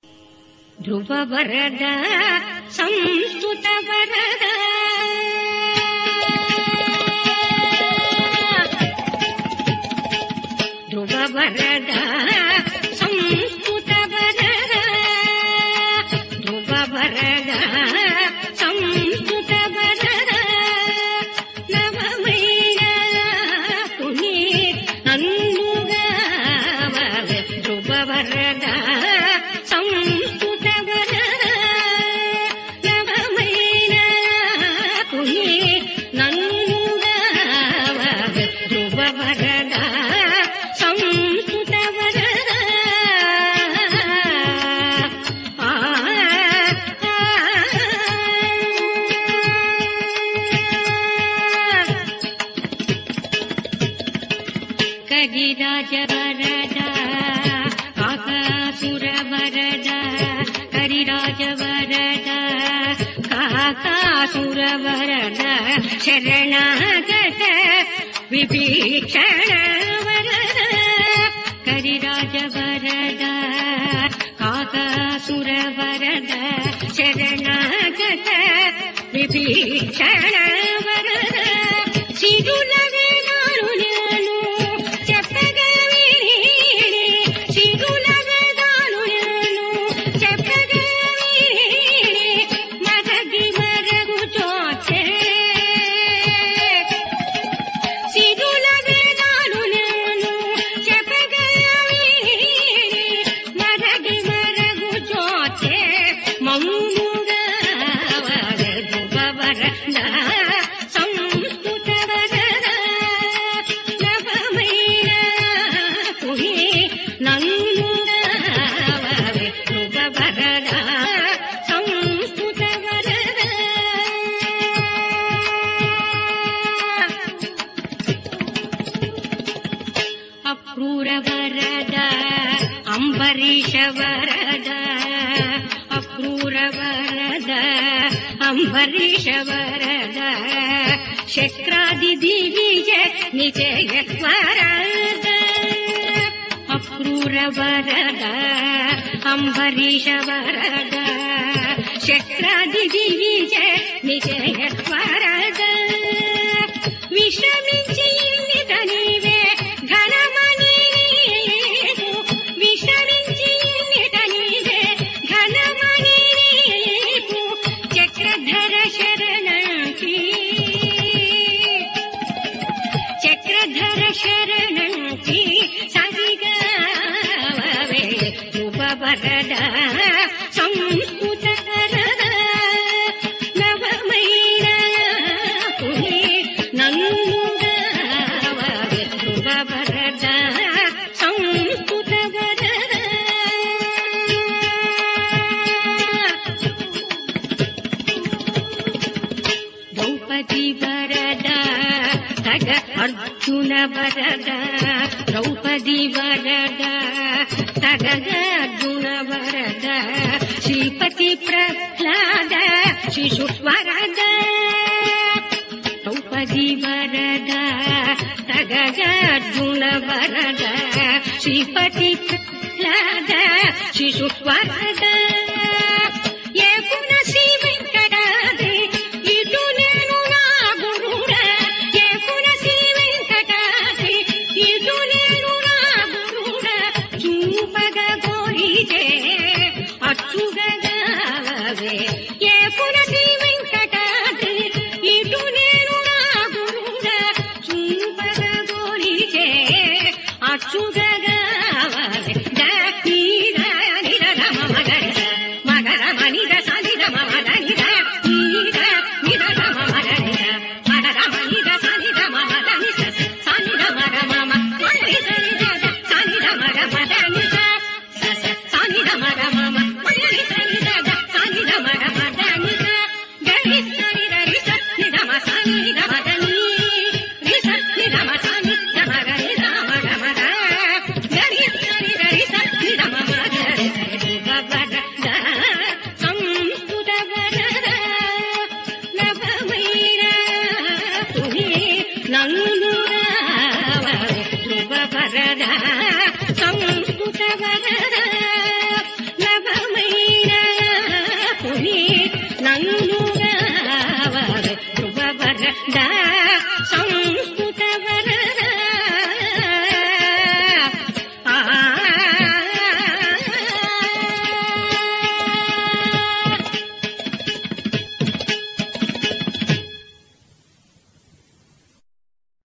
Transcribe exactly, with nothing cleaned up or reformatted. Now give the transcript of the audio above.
ಧ್ರುವ ವರದ ಸಂಸ್ತುತ ವರದ ಧ್ರುವ ವರದ ಸಂಸ್ತುತ ವರದ ಧ್ರುವ ವರದ ಸಂಸ್ತುತ ವರದ ನವಮೈನ ಪುನಿ ಅನ್ನುಗ ಧ್ರುವ ವರದ ಸಂಸ್ತುತ ವರದ ನವಮೈನ ಪುನಿ ನನ್ನುಗ ಧ್ರುವ ವರದ ಸಂಸ್ತುತ ವರದ ಆ ಕರಿರಾಜ ವರದ ಕಾಕಾಸುರ ವರದ ಕರಿರಾಜ ವರದ ಕಾಕಾಸುರ ವರದ ಶರಣಾಗತ ವಿಭೀಷಣ ವರದ ಕರಿರಾಜ ವರದ ಕಾಕಾಸುರ ವರದ ಶರಣಾಗತ ವಿಭೀಷಣ ವರದ ಸಿರುಲವೇ ನಾನು ನಾನು చెప్పగవి సిరులవే ನಾನು ನಾನು చెప్పగవి మరగి మరగు చోటే సిరులవే ನಾನು ನಾನು చెప్పగవి మరగి మరగు చోటే మమ్ముగా ధ్రువ వರದ సంస్కృత వರದ నవమైన పుని నన్నుగా ధ్రువ వರದ సంస్కృత వರದ అక్రూర వರದ అంబరీష వರದ అక్రూర వರದ అంబరీష వರದ శక్రాది దివిజ నిజయ వರದ అక్రూర వರದ అంబరీష వರದ శక్రాది దివిజ నిజయ వರದ విశ్రమించి నీవే ఘనమణి నీవు విశ్రమించి నీవే ఘనమణి నీవు చక్రధర శరణంకి చక్రధర శరణంకి సరిగవే ధ్రువ వರದ సంస్కృత వರದ నవమైన పుని నన్నుగా ధ్రువ వರದ సంస్కృత వರದ ద్రౌపది వರದ తగ అర్జున వರದ ద్రౌపది వರದ తగ అర్జున వರದ శ్రీపతి ప్రహ్లాద శిశు వರದ ద్రౌపది వರದ తగ అర్జున వರದ శ్రీపతి ప్రహ్లాద శిశు వರದ ఏ పున శ్రీ వెంకటాద్రి ఇటు నేను నా గురుడ ఏ పున శ్రీ వెంకటాద్రి ఇటు నేను నా గురుడ చూపగ కోరితే అచ్చుగవే ఏ పున శ్రీ వెంకటాద్రి ఇటు నేను నా గురుడ చూపగ కోరితే అచ్చుగవే దీ ని ర మ గ వరద